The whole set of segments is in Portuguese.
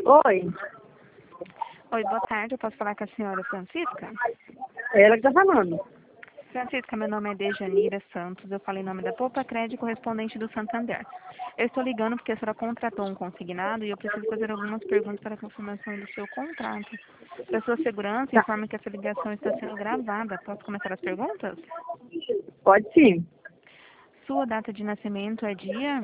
Oi, Oi, boa tarde. Eu posso falar com a senhora Francisca? é ela que tá falando. Francisca, meu nome é Dejanira Santos. Eu falo em nome da Poupa Crédito, correspondente do Santander. Eu estou ligando porque a senhora contratou um consignado e eu preciso fazer algumas perguntas para a confirmação do seu contrato. Para sua segurança, Tá, informe que essa ligação está sendo gravada. Posso começar as perguntas? pode sim. Sua data de nascimento é dia?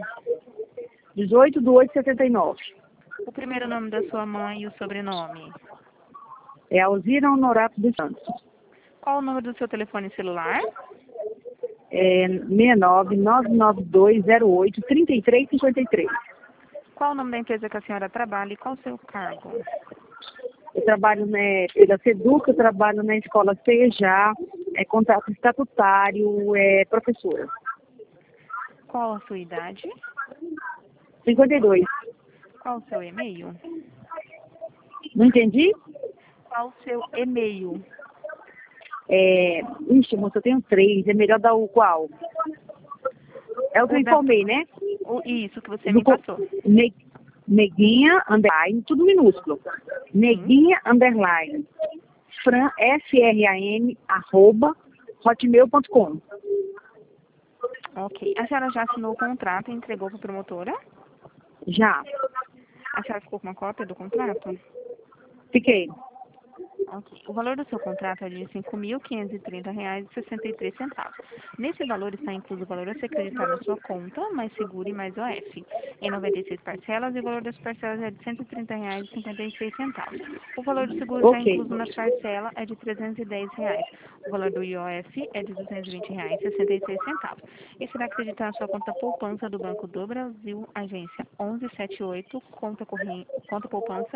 18/8/79. O primeiro nome da sua mãe e o sobrenome? É Alzira Honorato dos Santos. Qual o número do seu telefone celular? É 69992083353. Qual o nome da empresa que a senhora trabalha e qual o seu cargo? Eu trabalho pela Seduc, eu trabalho na escola CEJA, contrato estatutário, professora. Qual a sua idade? 52. Qual o seu e-mail? Não entendi? Qual o seu e-mail? Ixi, moça, eu tenho 3. É melhor dar o qual? É o que eu O da, informei, né? isso que você Do me passou. Neguinha, underline, tudo minúsculo. Sim. Neguinha, underline, FRAN, @hotmail.com. Ok. A senhora já assinou o contrato e entregou para a promotora? Já. A senhora ficou com uma cópia do contrato? Fiquei. Ok. O valor do seu contrato é de R$ 5.530,63. Nesse valor está incluso o valor a ser acreditado na sua conta, mais seguro e mais OF, em 96 parcelas, e o valor das parcelas é de R$ 130,56. O valor do seguro já Ok. incluso na parcela é de R$ 310. O valor do IOF é de R$ 220,66. E será acreditado na sua conta poupança do Banco do Brasil, agência 1178, conta poupança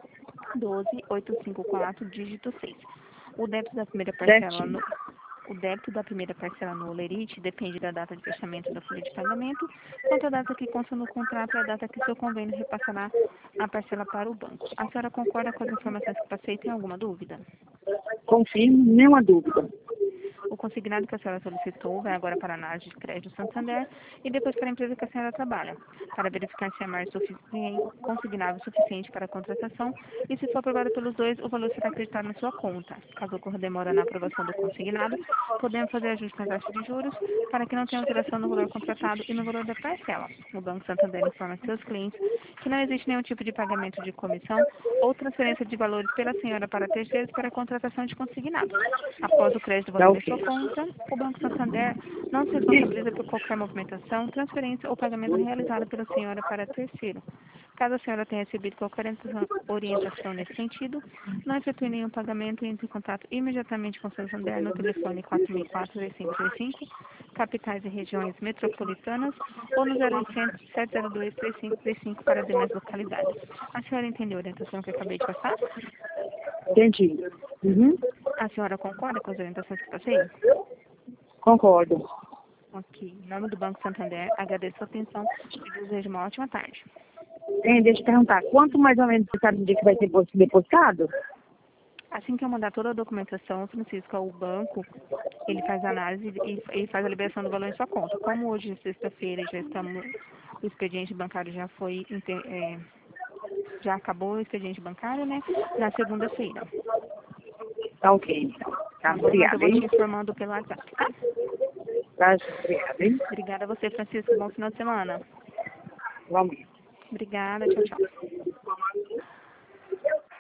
12854, dígito 6. O débito da primeira parcela Certinho. o débito da primeira parcela no Olerite depende da data de fechamento da folha de pagamento, quanto a data que consta no contrato é a data que seu convênio repassará a parcela para o banco. A senhora concorda com as informações que passei? Tem alguma dúvida? Confirmo, nenhuma dúvida. O consignado que a senhora solicitou vai agora para a análise de crédito Santander e depois para a empresa que a senhora trabalha, para verificar se é mais consignável suficiente para a contratação e, se for aprovado pelos dois, o valor será acreditado na sua conta. Caso ocorra demora na aprovação do consignado, podemos fazer ajuste na taxa de juros para que não tenha alteração no valor contratado e no valor da parcela. O Banco Santander informa seus clientes que não existe nenhum tipo de pagamento de comissão ou transferência de valores pela senhora para terceiros para a contratação de consignado. Após o crédito do Tá valor em ok. sua conta, o Banco Santander não se responsabiliza por qualquer movimentação, transferência ou pagamento realizado pela senhora para terceiro. Caso a senhora tenha recebido qualquer orientação nesse sentido, não efetue nenhum pagamento e entre em contato imediatamente com o Santander no telefone 464-3535, capitais e regiões metropolitanas, ou no 0800 702 3535 para demais localidades. A senhora entendeu a orientação que eu acabei de passar? Entendi. Uhum. A senhora concorda com as orientações que passei? Concordo. Ok. Em nome do Banco Santander, agradeço a atenção e desejo uma ótima tarde. Deixa eu perguntar, quanto mais ou menos você sabe no dia que vai ser depositado? Assim que eu mandar toda a documentação, Francisco, ao banco, ele faz a análise e faz a liberação do valor em sua conta. Como hoje é sexta-feira, o expediente bancário já foi, já acabou o expediente bancário, né? Na segunda-feira. Tá ok. Tá, Tá bom? Mas eu obrigada, vou te hein? informando pelo WhatsApp, tá? Tá, obrigada, hein? Obrigada a você, Francisco. Bom final de semana. Vamos. Obrigada. Tchau, tchau.